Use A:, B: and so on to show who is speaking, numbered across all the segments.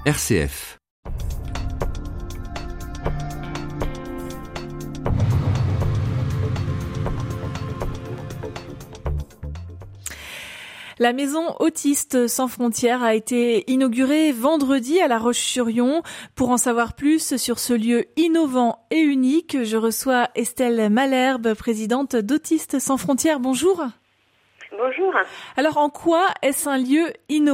A: RCF.
B: La maison Autistes sans frontières a été inaugurée vendredi à La Roche-sur-Yon. Pour en savoir plus sur ce lieu innovant et unique, je reçois Estelle Malherbe, présidente d'Autistes sans frontières. Bonjour.
C: Bonjour.
B: Alors, en quoi est-ce un lieu innovant ?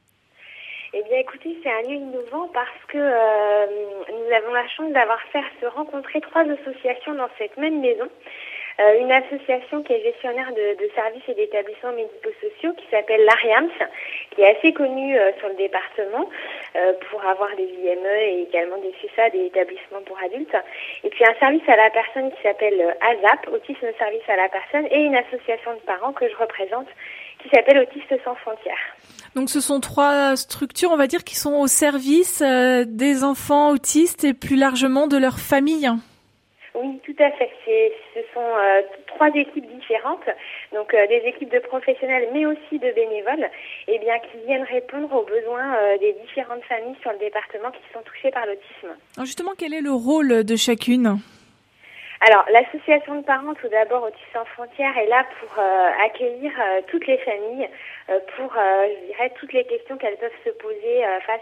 C: Eh bien, écoutez, c'est un lieu innovant parce que nous avons la chance d'avoir fait se rencontrer 3 associations dans cette même maison. Une association qui est gestionnaire de services et d'établissements médico-sociaux qui s'appelle l'Ariams, qui est assez connue sur le département pour avoir des IME et également des CESA, des établissements pour adultes. Et puis un service à la personne qui s'appelle ASAP, Autisme Service à la Personne, et une association de parents que je représente qui s'appelle Autistes sans frontières.
B: Donc ce sont 3 structures, on va dire, qui sont au service des enfants autistes et plus largement de leur famille.
C: Oui, tout à fait. Ce sont 3 équipes différentes, donc des équipes de professionnels, mais aussi de bénévoles, qui viennent répondre aux besoins des différentes familles sur le département qui sont touchées par l'autisme.
B: Alors justement, quel est le rôle de chacune ?
C: Alors, l'association de parents, tout d'abord, Autistes sans frontières, est là pour accueillir toutes les familles, pour, toutes les questions qu'elles peuvent se poser face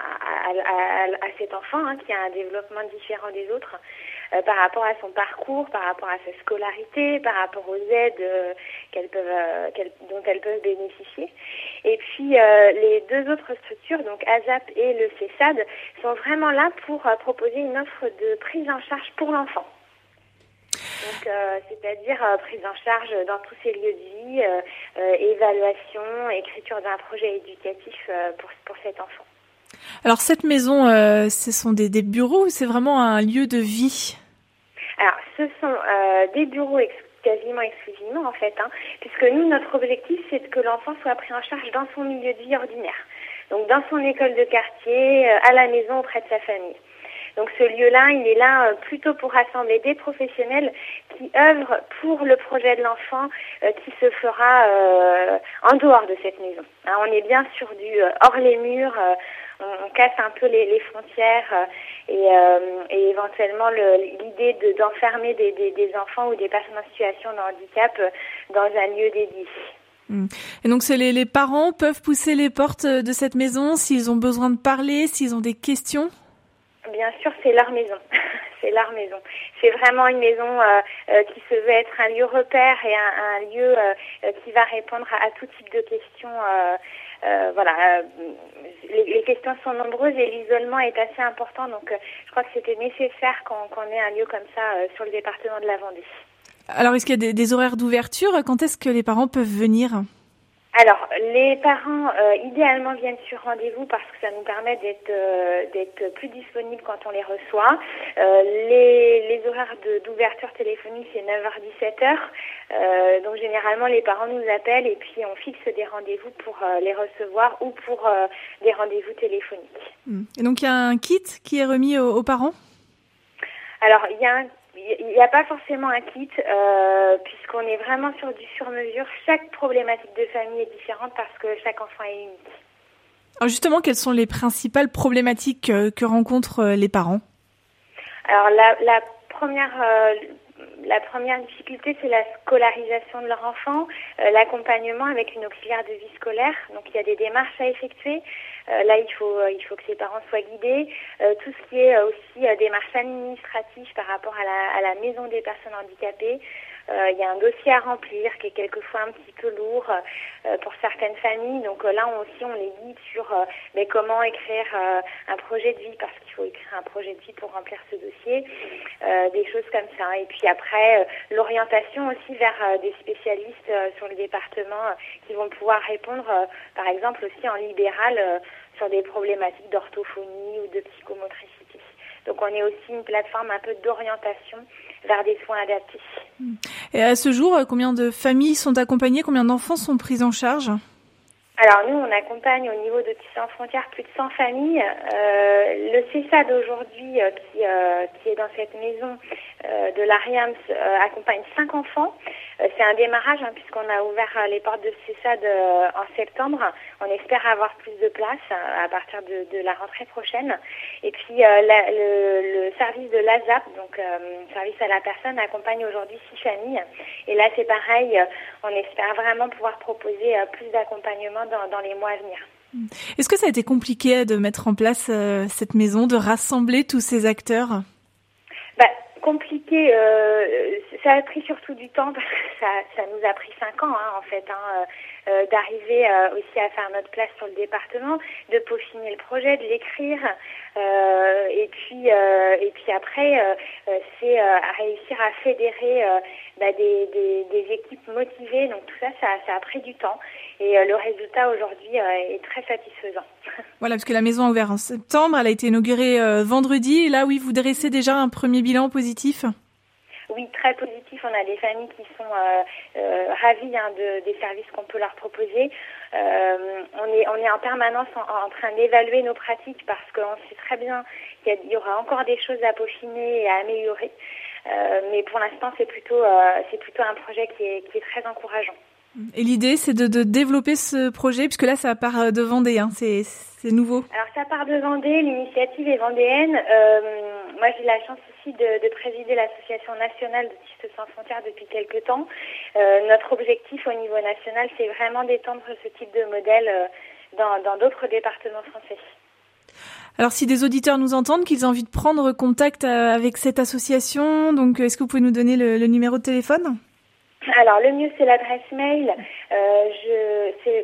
C: à cet enfant qui a un développement différent des autres, par rapport à son parcours, par rapport à sa scolarité, par rapport aux aides dont elles peuvent bénéficier. Et puis, les 2 autres structures, donc ASAP et le CESAD, sont vraiment là pour proposer une offre de prise en charge pour l'enfant. Donc, c'est-à-dire prise en charge dans tous ces lieux de vie, évaluation, écriture d'un projet éducatif pour cet enfant.
B: Alors cette maison, ce sont des bureaux ou c'est vraiment un lieu de vie ?
C: Alors, ce sont des bureaux quasiment exclusivement en fait, puisque nous, notre objectif, c'est que l'enfant soit pris en charge dans son milieu de vie ordinaire. Donc dans son école de quartier, à la maison, auprès de sa famille. Donc ce lieu-là, il est là plutôt pour rassembler des professionnels qui œuvrent pour le projet de l'enfant qui se fera en dehors de cette maison. On est bien sur du hors les murs, on casse un peu les frontières et éventuellement l'idée d'enfermer des enfants ou des personnes en situation de handicap dans un lieu dédié.
B: Et donc les parents peuvent pousser les portes de cette maison s'ils ont besoin de parler, s'ils ont des questions ?
C: Bien sûr, c'est leur maison. C'est leur maison. C'est vraiment une maison qui se veut être un lieu repère et un lieu qui va répondre à tout type de questions. Les questions sont nombreuses et l'isolement est assez important. Donc, je crois que c'était nécessaire qu'on ait un lieu comme ça sur le département de la Vendée. Alors,
B: est-ce qu'il y a des horaires d'ouverture ? Quand est-ce que les parents peuvent venir ?
C: Alors, les parents, idéalement, viennent sur rendez-vous parce que ça nous permet d'être plus disponibles quand on les reçoit. Les horaires d'ouverture téléphonique, c'est 9h-17h. Donc, généralement, les parents nous appellent et puis on fixe des rendez-vous pour les recevoir ou pour des rendez-vous téléphoniques.
B: Et donc, il y a un kit qui est remis aux parents ?
C: Alors, il n'y a pas forcément un kit, puisqu'on est vraiment sur du sur-mesure. Chaque problématique de famille est différente parce que chaque enfant est unique.
B: Alors justement, quelles sont les principales problématiques que rencontrent les parents ?
C: Alors la première difficulté, c'est la scolarisation de leur enfant, l'accompagnement avec une auxiliaire de vie scolaire. Donc il y a des démarches à effectuer. Là, il faut que ces parents soient guidés. Tout ce qui est aussi démarches administratives par rapport à la maison des personnes handicapées. Il y a un dossier à remplir qui est quelquefois un petit peu lourd pour certaines familles. Donc là, on les guide sur comment écrire un projet de vie, parce qu'il faut écrire un projet de vie pour remplir ce dossier, des choses comme ça. Et puis après, l'orientation aussi vers des spécialistes sur le département qui vont pouvoir répondre, par exemple aussi en libéral, sur des problématiques d'orthophonie ou de psychomotricité. Donc on est aussi une plateforme un peu d'orientation vers des soins adaptés.
B: Et à ce jour, combien de familles sont accompagnées, combien d'enfants sont pris en charge ?
C: Alors nous, on accompagne au niveau d'Autistes sans frontières plus de 100 familles. Le CESAD aujourd'hui, qui est dans cette maison de l'Ariams, accompagne 5 enfants. C'est un démarrage puisqu'on a ouvert les portes de CESAD en septembre. On espère avoir plus de place à partir de la rentrée prochaine. Et puis le service de l'ASAP, donc service à la personne, accompagne aujourd'hui 6 familles. Et là c'est pareil, on espère vraiment pouvoir proposer plus d'accompagnement dans les mois à venir.
B: Est-ce que ça a été compliqué de mettre en place cette maison, de rassembler tous ces acteurs ?
C: Compliqué, ça a pris surtout du temps parce que ça nous a pris 5 ans en fait d'arriver aussi à faire notre place sur le département, de peaufiner le projet, de l'écrire et puis après c'est à réussir à fédérer des équipes motivées, donc tout ça a pris du temps et le résultat aujourd'hui est très satisfaisant.
B: Voilà, parce que la maison a ouvert en septembre, elle a été inaugurée vendredi, et là oui, vous dressez déjà un premier bilan positif ?
C: Oui, très positif. On a des familles qui sont ravies des services qu'on peut leur proposer. On est en permanence en train d'évaluer nos pratiques parce qu'on sait très bien qu'il y aura encore des choses à peaufiner et à améliorer. Mais pour l'instant, c'est plutôt un projet qui est très encourageant. Et
B: l'idée, c'est de développer ce projet, puisque là, ça part de Vendée, c'est nouveau.
C: Alors, ça part de Vendée, l'initiative est vendéenne. Moi, j'ai la chance aussi de présider l'Association nationale d'Autistes sans frontières depuis quelques temps. Notre objectif au niveau national, c'est vraiment d'étendre ce type de modèle dans d'autres départements français.
B: Alors, si des auditeurs nous entendent, qu'ils ont envie de prendre contact avec cette association, donc est-ce que vous pouvez nous donner le numéro de téléphone ?
C: Alors, le mieux, c'est l'adresse mail. C'est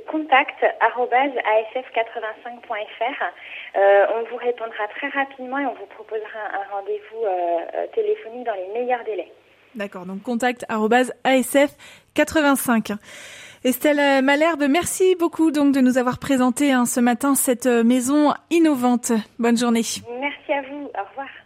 C: contact@asf85.fr. On vous répondra très rapidement et on vous proposera un rendez-vous téléphonique dans les meilleurs délais.
B: D'accord, donc contact@asf85. Estelle Malherbe, merci beaucoup donc de nous avoir présenté ce matin cette maison innovante. Bonne journée.
C: Merci à vous. Au revoir.